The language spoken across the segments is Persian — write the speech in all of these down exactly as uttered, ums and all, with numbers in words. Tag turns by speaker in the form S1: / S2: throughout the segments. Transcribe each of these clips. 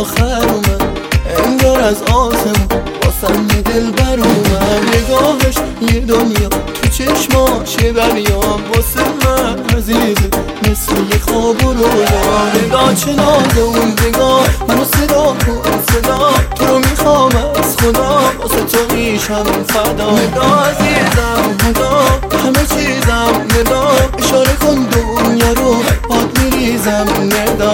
S1: آخر اومد، انگار از آسمون واسم یه دلبر اومد. نگاهش یه دنیا، تو چشماش یه دریا، واسه من عزیزه مثل یه خواب و رویا. نگاه چه نازه اون نگاه، منو صدا کن صدا، تو رو میخوام از خدا، واسه تو میشم فدا. نگاه عزیزم نگاه، همه چیزم ندا، اشاره کن دنیا رو باد میریزم ندا.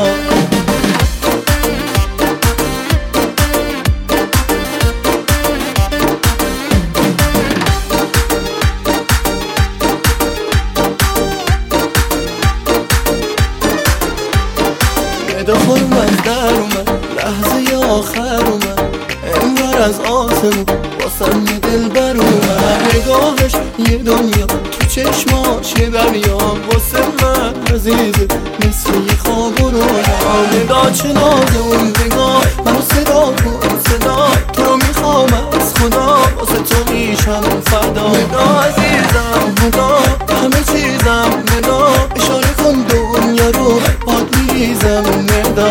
S1: دخل من در اومد، لحظه آخر اومد، انگار از آسمون واسم یه دلبر اومد. نگاهش یه دنیا، تو چشماش یه دریا، واسه من عزیزه مثل یه خواب و رویا. نگاه چه نازه اون نگاه، منو صدا کن صدا، تو رو میخوام از خدا، واسه تو میشم فدا. نگاه عزیزم نگاه، همه چیزم نگاه، اشاره کن دنیا رو باد میریزم ندا.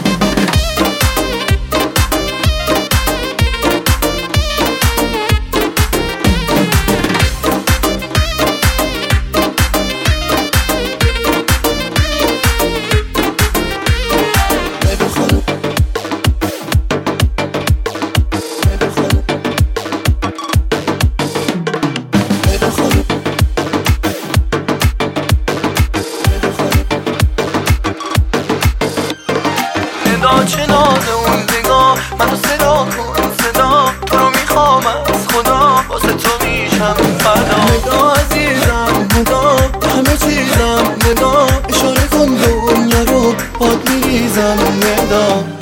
S1: چه نازه اون نگاه، منو صدا کن صدا، تو رو میخوام از خدا، واسه تو میشم فدا. نگاه عزیزم نگاه، همه چیزم نگاه، اشاره کن دنیا رو باد میریزم ندا.